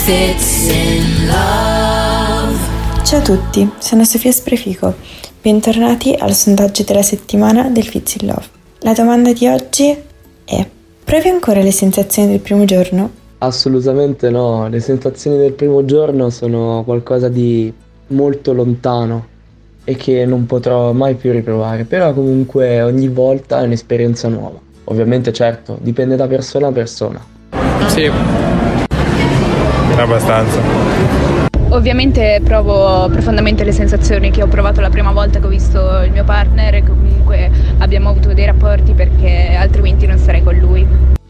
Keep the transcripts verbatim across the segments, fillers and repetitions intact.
Fits in Love. Ciao a tutti, sono Sofia Sprefico. Bentornati al sondaggio della settimana del Fits in Love. La domanda di oggi è: provi ancora le sensazioni del primo giorno? Assolutamente no, le sensazioni del primo giorno sono qualcosa di molto lontano e che non potrò mai più riprovare, però comunque ogni volta è un'esperienza nuova. Ovviamente certo, dipende da persona a persona. Sì, abbastanza. Ovviamente provo profondamente le sensazioni che ho provato la prima volta che ho visto il mio partner e comunque abbiamo avuto dei rapporti, perché altrimenti non sarei con lui.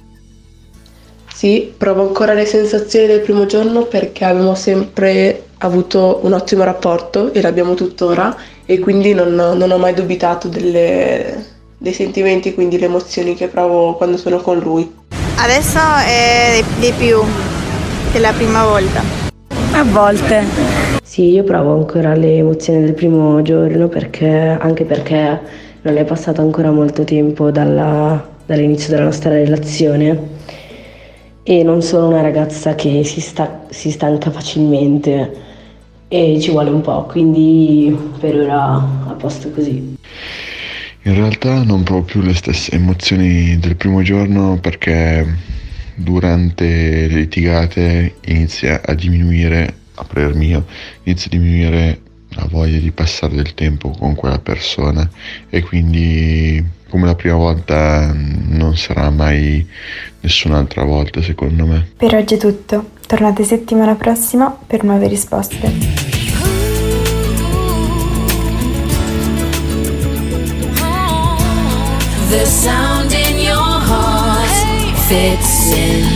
Sì, provo ancora le sensazioni del primo giorno perché abbiamo sempre avuto un ottimo rapporto e l'abbiamo tuttora, e quindi non, non ho mai dubitato delle, dei sentimenti, quindi le emozioni che provo quando sono con lui. Adesso è di più della prima volta. A volte. Sì, io provo ancora le emozioni del primo giorno, perché anche perché non è passato ancora molto tempo dalla, dall'inizio della nostra relazione e non sono una ragazza che si, sta, si stanca facilmente e ci vuole un po', quindi per ora a posto così. In realtà non provo più le stesse emozioni del primo giorno, perché durante le litigate inizia a diminuire, a parer mio, inizia a diminuire la voglia di passare del tempo con quella persona, e quindi come la prima volta non sarà mai nessun'altra volta, secondo me. Per oggi è tutto, tornate settimana prossima per nuove risposte. The sound in your heart fits in